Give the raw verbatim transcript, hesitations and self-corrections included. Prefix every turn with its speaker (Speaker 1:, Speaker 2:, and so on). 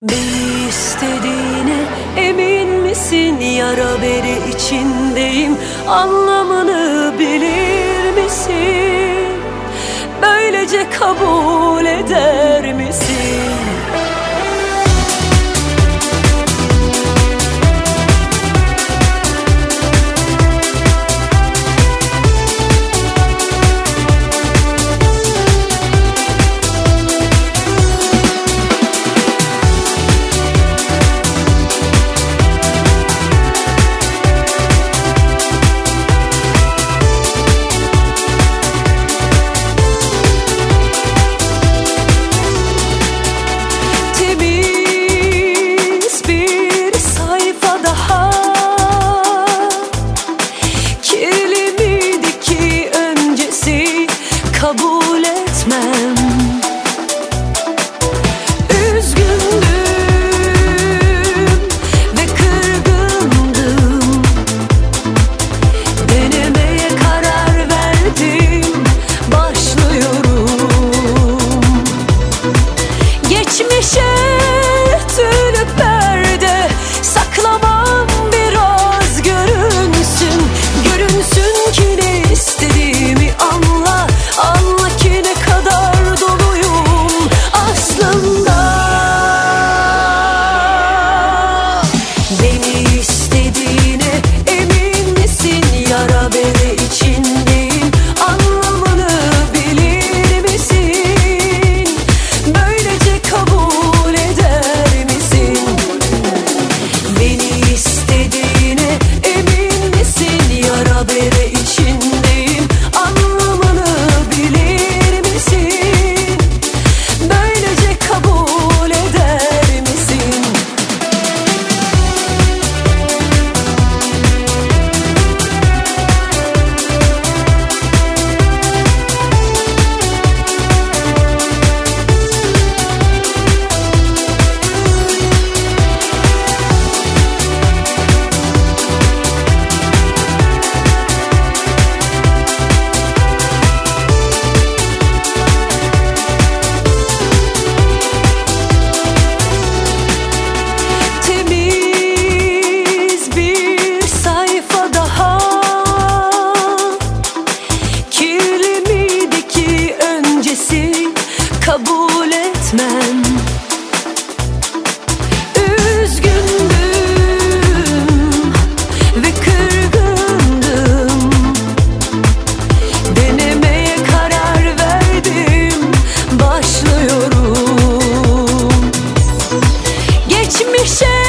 Speaker 1: Beni istediğine emin misin? Yara bere içindeyim, anlamını bilir misin? Böylece kabul eder misin? Kabul etmem. Üzgündüm ve kırgındım. Denemeye karar verdim. Başlıyorum. Geçmişe tülü perde saklamam, biraz görünsün. Görünsün ki ne istediğimi anla. Anla ki ne kadar doluyum aslında. Beni istediğine emin misin? Yara bere içindeyim, anlamını bilir misin? Böylece kabul eder misin? Beni istediğine emin misin? Yara bere içindeyim, anlamını bilir misin? Böylece kabul eder misin? Kabul etmem. Üzgündüm ve kırgındım. Denemeye karar verdim. Başlıyorum. Geçmişe